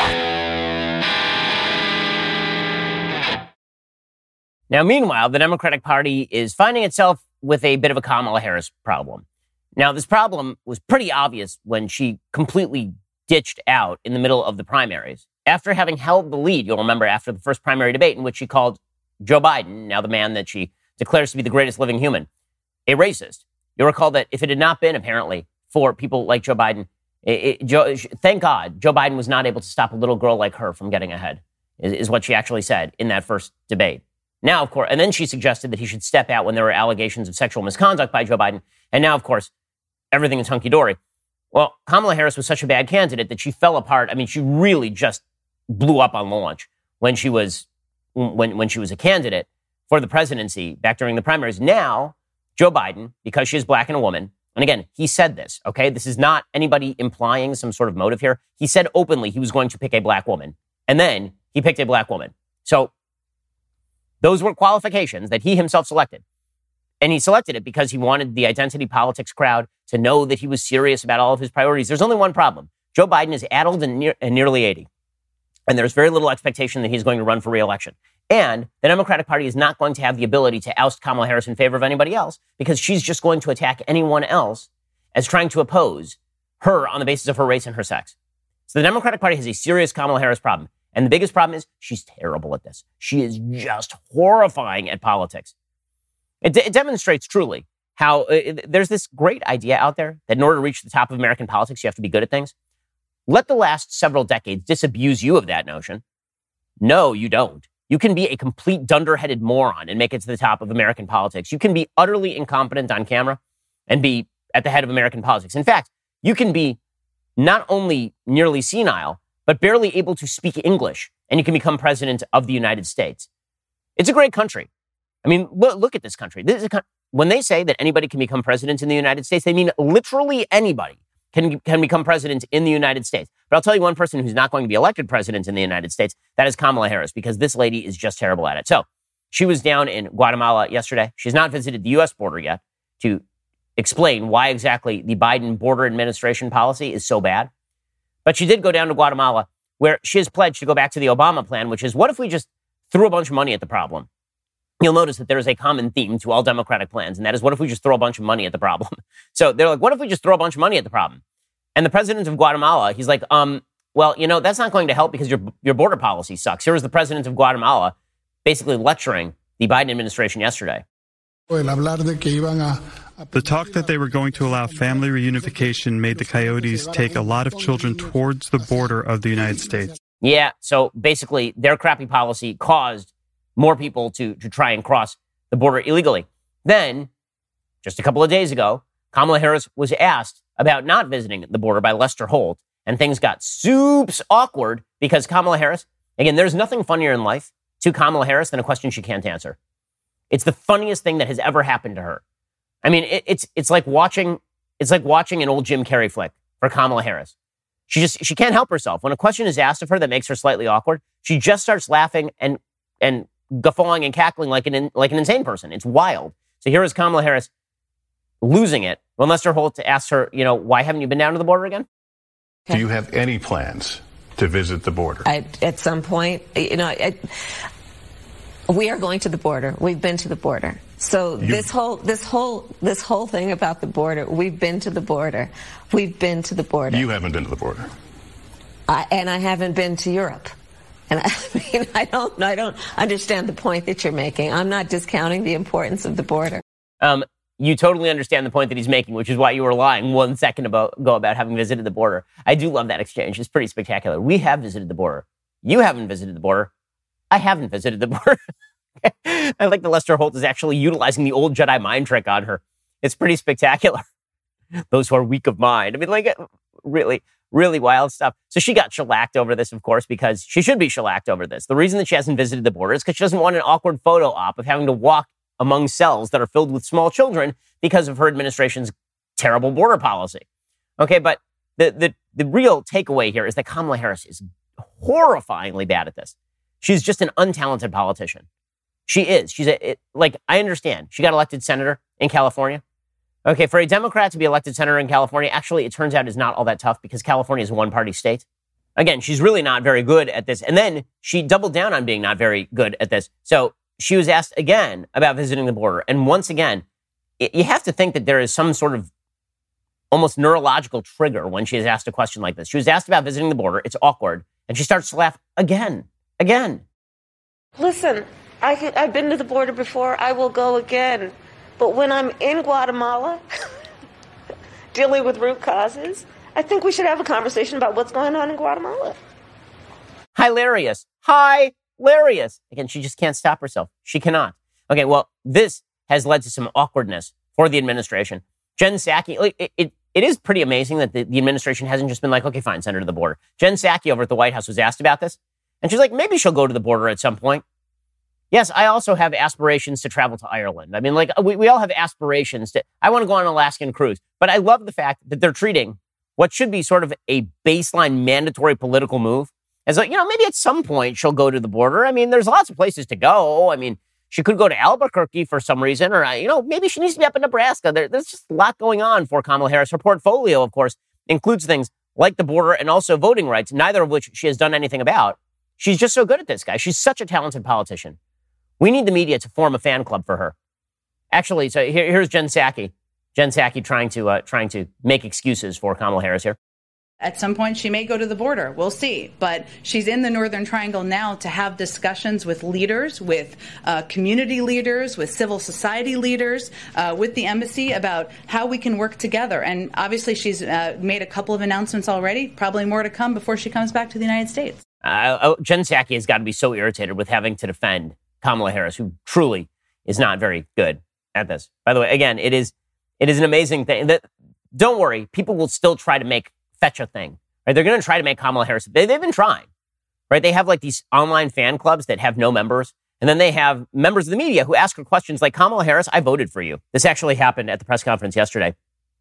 Now, meanwhile, the Democratic Party is finding itself with a bit of a Kamala Harris problem. Now, this problem was pretty obvious when she completely ditched out in the middle of the primaries. After having held the lead, you'll remember after the first primary debate in which she called Joe Biden, now the man that she declares to be the greatest living human, a racist. You'll recall that if it had not been, apparently, for people like Joe Biden. Thank God Joe Biden was not able to stop a little girl like her from getting ahead, is what she actually said in that first debate. Now, of course, and then she suggested that he should step out when there were allegations of sexual misconduct by Joe Biden. And now, of course, everything is hunky-dory. Well, Kamala Harris was such a bad candidate that she fell apart. I mean, she really just blew up on launch when she was a candidate for the presidency back during the primaries. Now, Joe Biden, because she is black and a woman, and again, he said this, okay? This is not anybody implying some sort of motive here. He said openly he was going to pick a black woman, and then he picked a black woman. So those were qualifications that he himself selected. And he selected it because he wanted the identity politics crowd to know that he was serious about all of his priorities. There's only one problem. Joe Biden is addled and nearly 80. And there's very little expectation that he's going to run for re-election. And the Democratic Party is not going to have the ability to oust Kamala Harris in favor of anybody else because she's just going to attack anyone else as trying to oppose her on the basis of her race and her sex. So the Democratic Party has a serious Kamala Harris problem. And the biggest problem is she's terrible at this. She is just horrifying at politics. It demonstrates truly how there's this great idea out there that in order to reach the top of American politics, you have to be good at things. Let the last several decades disabuse you of that notion. No, you don't. You can be a complete dunderheaded moron and make it to the top of American politics. You can be utterly incompetent on camera and be at the head of American politics. In fact, you can be not only nearly senile, but barely able to speak English, and you can become president of the United States. It's a great country. I mean, look at this country. When they say that anybody can become president in the United States, they mean literally anybody can become president in the United States. But I'll tell you one person who's not going to be elected president in the United States. That is Kamala Harris, because this lady is just terrible at it. So she was down in Guatemala yesterday. She's not visited the U.S. border yet to explain why exactly the Biden border administration policy is so bad. But she did go down to Guatemala, where she has pledged to go back to the Obama plan, which is, what if we just threw a bunch of money at the problem? You'll notice that there is a common theme to all Democratic plans, and that is, what if we just throw a bunch of money at the problem? So they're like, what if we just throw a bunch of money at the problem? And the president of Guatemala, he's like, well, you know, that's not going to help because your border policy sucks. Here was the president of Guatemala basically lecturing the Biden administration yesterday. The talk that they were going to allow family reunification made the Coyotes take a lot of children towards the border of the United States. Yeah, so basically their crappy policy caused more people to try and cross the border illegally. Then, just a couple of days ago, Kamala Harris was asked about not visiting the border by Lester Holt, and things got soups awkward because Kamala Harris, again, there's nothing funnier in life to Kamala Harris than a question she can't answer. It's the funniest thing that has ever happened to her. I mean, it's like watching an old Jim Carrey flick for Kamala Harris. She can't help herself. When a question is asked of her that makes her slightly awkward, she just starts laughing and guffawing and cackling like an insane person. It's wild. So here is Kamala Harris losing it when Lester Holt asks her, you know, why haven't you been down to the border again? Do you have any plans to visit the border? At some point, you know, we are going to the border. We've been to the border. So this whole thing about the border, we've been to the border. We've been to the border. You haven't been to the border. And I haven't been to Europe. And I mean, I don't understand the point that you're making. I'm not discounting the importance of the border. You totally understand the point that he's making, which is why you were lying 1 second ago about having visited the border. I do love that exchange. It's pretty spectacular. We have visited the border. You haven't visited the border. I haven't visited the border. I like that Lester Holt is actually utilizing the old Jedi mind trick on her. It's pretty spectacular. Those who are weak of mind. I mean, like, really, really wild stuff. So she got shellacked over this, of course, because she should be shellacked over this. The reason that she hasn't visited the border is because she doesn't want an awkward photo op of having to walk among cells that are filled with small children because of her administration's terrible border policy. Okay, but the real takeaway here is that Kamala Harris is horrifyingly bad at this. She's just an untalented politician. She is. I understand. She got elected senator in California. Okay, for a Democrat to be elected senator in California, actually, it turns out is not all that tough because California is a one-party state. Again, she's really not very good at this. And then she doubled down on being not very good at this. So she was asked again about visiting the border. And once again, you have to think that there is some sort of almost neurological trigger when she is asked a question like this. She was asked about visiting the border. It's awkward. And she starts to laugh again. Listen, I've been to the border before. I will go again. But when I'm in Guatemala, dealing with root causes. I think we should have a conversation about what's going on in Guatemala. Hilarious. Hilarious. Again, she just can't stop herself. She cannot. Okay, well, this has led to some awkwardness for the administration. Jen Psaki, it is pretty amazing that the administration hasn't just been like, okay, fine, send her to the border. Jen Psaki over at the White House was asked about this, and she's like, maybe she'll go to the border at some point. Yes, I also have aspirations to travel to Ireland. I mean, like, we all have aspirations I want to go on an Alaskan cruise. But I love the fact that they're treating what should be sort of a baseline mandatory political move as like, maybe at some point she'll go to the border. I mean, there's lots of places to go. I mean, she could go to Albuquerque for some reason, or, maybe she needs to be up in Nebraska. There's just a lot going on for Kamala Harris. Her portfolio, of course, includes things like the border and also voting rights, neither of which she has done anything about. She's just so good at this, guys. She's such a talented politician. We need the media to form a fan club for her. Actually, so here's Jen Psaki. Jen Psaki trying to make excuses for Kamala Harris here. At some point, she may go to the border. We'll see. But she's in the Northern Triangle now to have discussions with leaders, with community leaders, with civil society leaders, with the embassy about how we can work together. And obviously, she's made a couple of announcements already, probably more to come before she comes back to the United States. Jen Psaki has got to be so irritated with having to defend Kamala Harris, who truly is not very good at this. By the way, again, it is an amazing thing. That, don't worry, people will still try to fetch a thing. Right? They're going to try to make Kamala Harris. They've been trying. Right? They have like these online fan clubs that have no members. And then they have members of the media who ask her questions like, Kamala Harris, I voted for you. This actually happened at the press conference yesterday.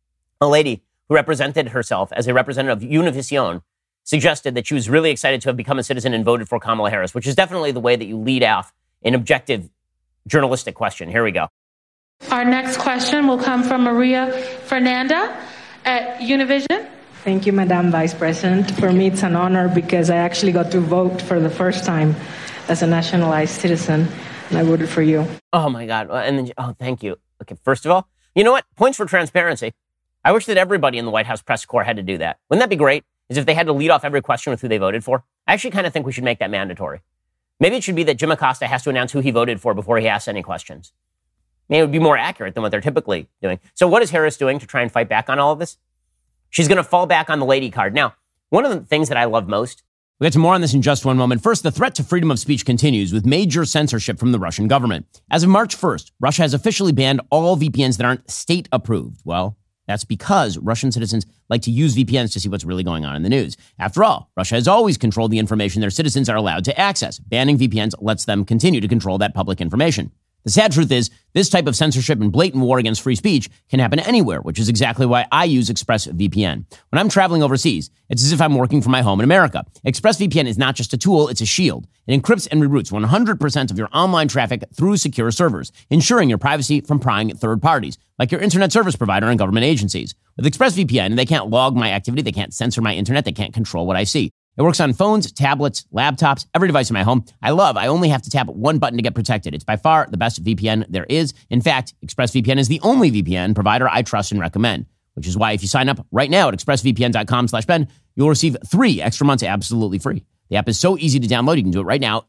A lady who represented herself as a representative of Univision suggested that she was really excited to have become a citizen and voted for Kamala Harris, which is definitely the way that you lead off an objective journalistic question. Here we go. Our next question will come from Maria Fernanda at Univision. Thank you, Madam Vice President. For me, it's an honor because I actually got to vote for the first time as a nationalized citizen, and I voted for you. Oh, my God. And then, thank you. Okay, first of all, you know what? Points for transparency. I wish that everybody in the White House press corps had to do that. Wouldn't that be great? Is if they had to lead off every question with who they voted for. I actually kind of think we should make that mandatory. Maybe it should be that Jim Acosta has to announce who he voted for before he asks any questions. Maybe it would be more accurate than what they're typically doing. So what is Harris doing to try and fight back on all of this? She's going to fall back on the lady card. Now, one of the things that I love most. We'll get to more on this in just one moment. First, the threat to freedom of speech continues with major censorship from the Russian government. As of March 1st, Russia has officially banned all VPNs that aren't state approved. Well, that's because Russian citizens like to use VPNs to see what's really going on in the news. After all, Russia has always controlled the information their citizens are allowed to access. Banning VPNs lets them continue to control that public information. The sad truth is, this type of censorship and blatant war against free speech can happen anywhere, which is exactly why I use ExpressVPN. When I'm traveling overseas, it's as if I'm working from my home in America. ExpressVPN is not just a tool, it's a shield. It encrypts and reroutes 100% of your online traffic through secure servers, ensuring your privacy from prying third parties, like your internet service provider and government agencies. With ExpressVPN, they can't log my activity, they can't censor my internet, they can't control what I see. It works on phones, tablets, laptops, every device in my home. I only have to tap one button to get protected. It's by far the best VPN there is. In fact, ExpressVPN is the only VPN provider I trust and recommend, which is why if you sign up right now at expressvpn.com/Ben, you'll receive 3 extra months absolutely free. The app is so easy to download. You can do it right now.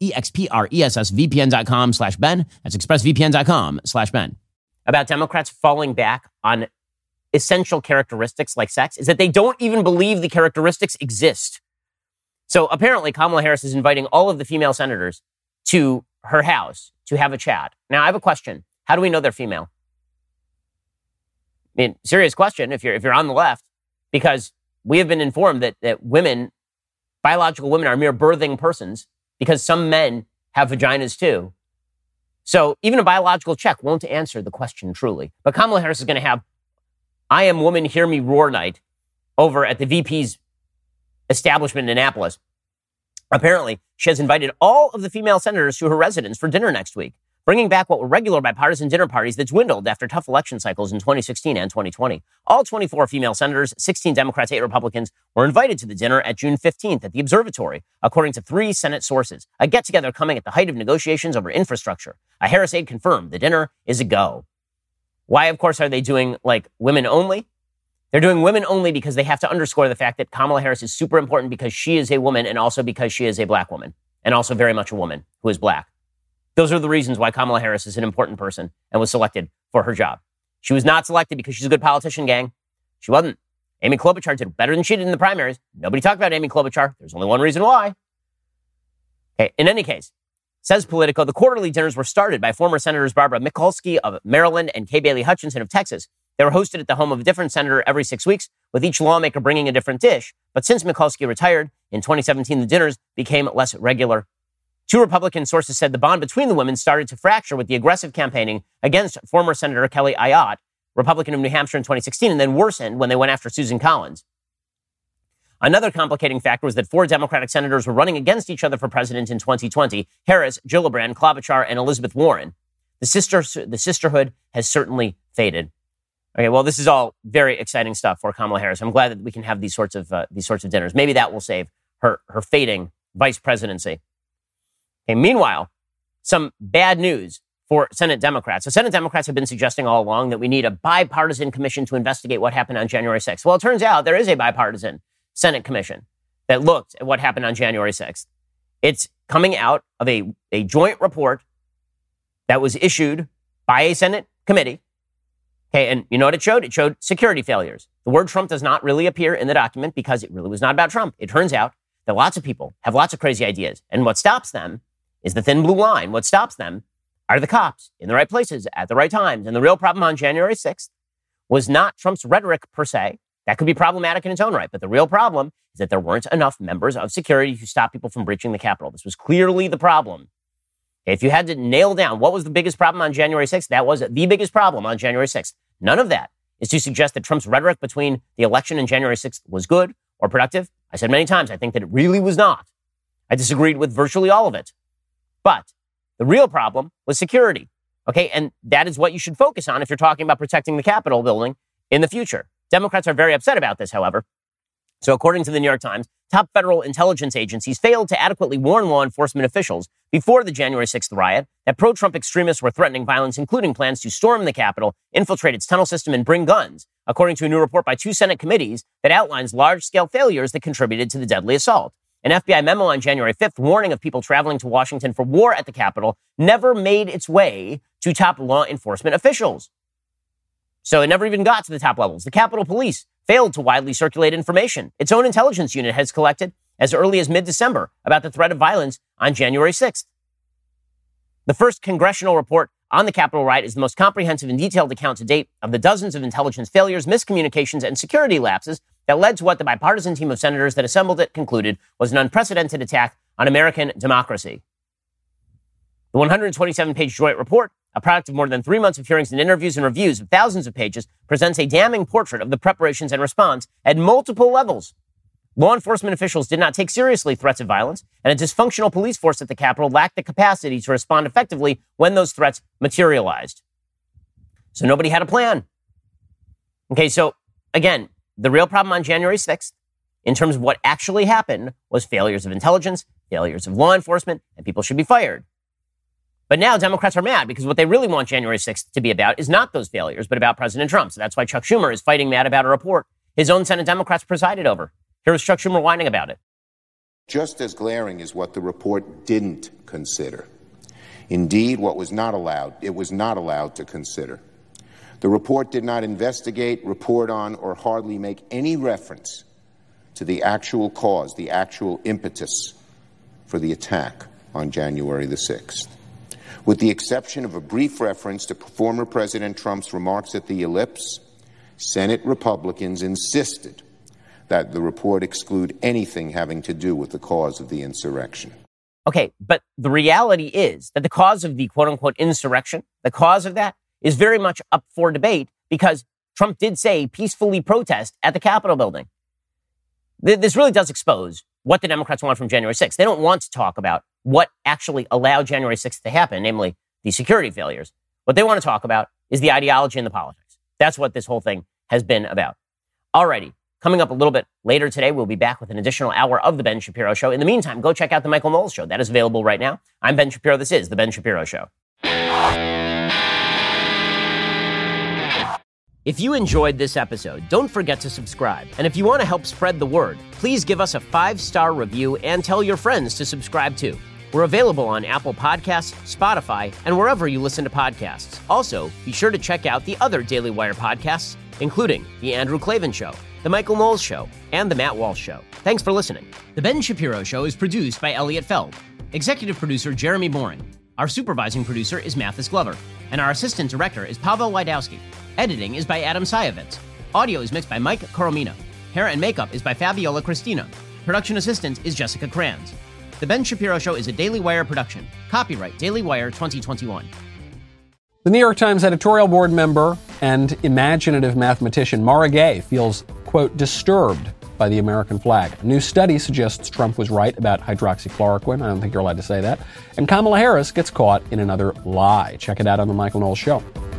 expressvpn.com/Ben. That's expressvpn.com/Ben. About Democrats falling back on essential characteristics like sex is that they don't even believe the characteristics exist. So apparently Kamala Harris is inviting all of the female senators to her house to have a chat. Now, I have a question. How do we know they're female? I mean, serious question if you're on the left, because we have been informed that women, biological women, are mere birthing persons because some men have vaginas too. So even a biological check won't answer the question truly. But Kamala Harris is going to have I Am Woman, Hear Me Roar night over at the VP's establishment in Annapolis. Apparently, she has invited all of the female senators to her residence for dinner next week, bringing back what were regular bipartisan dinner parties that dwindled after tough election cycles in 2016 and 2020. All 24 female senators, 16 Democrats, 8 Republicans, were invited to the dinner at June 15th at the Observatory, according to 3 Senate sources. A get-together coming at the height of negotiations over infrastructure. A Harris aide confirmed the dinner is a go. Why, of course, are they doing, women only? They're doing women only because they have to underscore the fact that Kamala Harris is super important because she is a woman and also because she is a black woman and also very much a woman who is black. Those are the reasons why Kamala Harris is an important person and was selected for her job. She was not selected because she's a good politician, gang. She wasn't. Amy Klobuchar did better than she did in the primaries. Nobody talked about Amy Klobuchar. There's only one reason why. Okay, in any case, says Politico, the quarterly dinners were started by former Senators Barbara Mikulski of Maryland and Kay Bailey Hutchinson of Texas. They were hosted at the home of a different senator every 6 weeks, with each lawmaker bringing a different dish. But since Mikulski retired in 2017, the dinners became less regular. 2 Republican sources said the bond between the women started to fracture with the aggressive campaigning against former Senator Kelly Ayotte, Republican of New Hampshire in 2016, and then worsened when they went after Susan Collins. Another complicating factor was that 4 Democratic senators were running against each other for president in 2020: Harris, Gillibrand, Klobuchar, and Elizabeth Warren. The sisterhood has certainly faded. Okay, well, this is all very exciting stuff for Kamala Harris. I'm glad that we can have these sorts of dinners. Maybe that will save her fading vice presidency. Okay, meanwhile, some bad news for Senate Democrats. So Senate Democrats have been suggesting all along that we need a bipartisan commission to investigate what happened on January 6th. Well, it turns out there is a bipartisan Senate commission that looked at what happened on January 6th. It's coming out of a joint report that was issued by a Senate committee. Okay, and you know what it showed? It showed security failures. The word Trump does not really appear in the document because it really was not about Trump. It turns out that lots of people have lots of crazy ideas. And what stops them is the thin blue line. What stops them are the cops in the right places at the right times. And the real problem on January 6th was not Trump's rhetoric per se. That could be problematic in its own right. But the real problem is that there weren't enough members of security to stop people from breaching the Capitol. This was clearly the problem. If you had to nail down what was the biggest problem on January 6th, that was the biggest problem on January 6th. None of that is to suggest that Trump's rhetoric between the election and January 6th was good or productive. I said many times, I think that it really was not. I disagreed with virtually all of it. But the real problem was security. Okay, and that is what you should focus on if you're talking about protecting the Capitol building in the future. Democrats are very upset about this, however. So according to the New York Times, top federal intelligence agencies failed to adequately warn law enforcement officials before the January 6th riot that pro-Trump extremists were threatening violence, including plans to storm the Capitol, infiltrate its tunnel system, and bring guns, according to a new report by 2 Senate committees that outlines large-scale failures that contributed to the deadly assault. An FBI memo on January 5th warning of people traveling to Washington for war at the Capitol never made its way to top law enforcement officials. So it never even got to the top levels. The Capitol Police failed to widely circulate information its own intelligence unit has collected as early as mid-December about the threat of violence on January 6th. The first congressional report on the Capitol riot is the most comprehensive and detailed account to date of the dozens of intelligence failures, miscommunications, and security lapses that led to what the bipartisan team of senators that assembled it concluded was an unprecedented attack on American democracy. The 127-page joint report, a product of more than 3 months of hearings and interviews and reviews of thousands of pages, presents a damning portrait of the preparations and response at multiple levels. Law enforcement officials did not take seriously threats of violence, and a dysfunctional police force at the Capitol lacked the capacity to respond effectively when those threats materialized. So nobody had a plan. Okay, so again, the real problem on January 6th, in terms of what actually happened, was failures of intelligence, failures of law enforcement, and people should be fired. But now Democrats are mad because what they really want January 6th to be about is not those failures, but about President Trump. So that's why Chuck Schumer is fighting mad about a report his own Senate Democrats presided over. Here was Chuck Schumer whining about it. Just as glaring is what the report didn't consider. Indeed, what was not allowed, it was not allowed to consider. The report did not investigate, report on, or hardly make any reference to the actual cause, the actual impetus for the attack on January the 6th. With the exception of a brief reference to former President Trump's remarks at the Ellipse, Senate Republicans insisted that the report exclude anything having to do with the cause of the insurrection. Okay, but the reality is that the cause of the quote-unquote insurrection, the cause of that is very much up for debate because Trump did say peacefully protest at the Capitol building. This really does expose what the Democrats want from January 6th. They don't want to talk about what actually allowed January 6th to happen, namely the security failures. What they want to talk about is the ideology and the politics. That's what this whole thing has been about. Alrighty, coming up a little bit later today, we'll be back with an additional hour of The Ben Shapiro Show. In the meantime, go check out The Michael Knowles Show. That is available right now. I'm Ben Shapiro. This is The Ben Shapiro Show. If you enjoyed this episode, don't forget to subscribe. And if you want to help spread the word, please give us a 5-star review and tell your friends to subscribe too. We're available on Apple Podcasts, Spotify, and wherever you listen to podcasts. Also, be sure to check out the other Daily Wire podcasts, including The Andrew Klavan Show, The Michael Knowles Show, and The Matt Walsh Show. Thanks for listening. The Ben Shapiro Show is produced by Elliot Feld. Executive producer Jeremy Boring. Our supervising producer is Mathis Glover. And our assistant director is Pavel Wydowski. Editing is by Adam Sayevitz. Audio is mixed by Mike Coromina. Hair and makeup is by Fabiola Cristina. Production assistant is Jessica Kranz. The Ben Shapiro Show is a Daily Wire production. Copyright Daily Wire 2021. The New York Times editorial board member and imaginative mathematician Mara Gay feels, quote, disturbed by the American flag. A new study suggests Trump was right about hydroxychloroquine. I don't think you're allowed to say that. And Kamala Harris gets caught in another lie. Check it out on The Michael Knowles Show.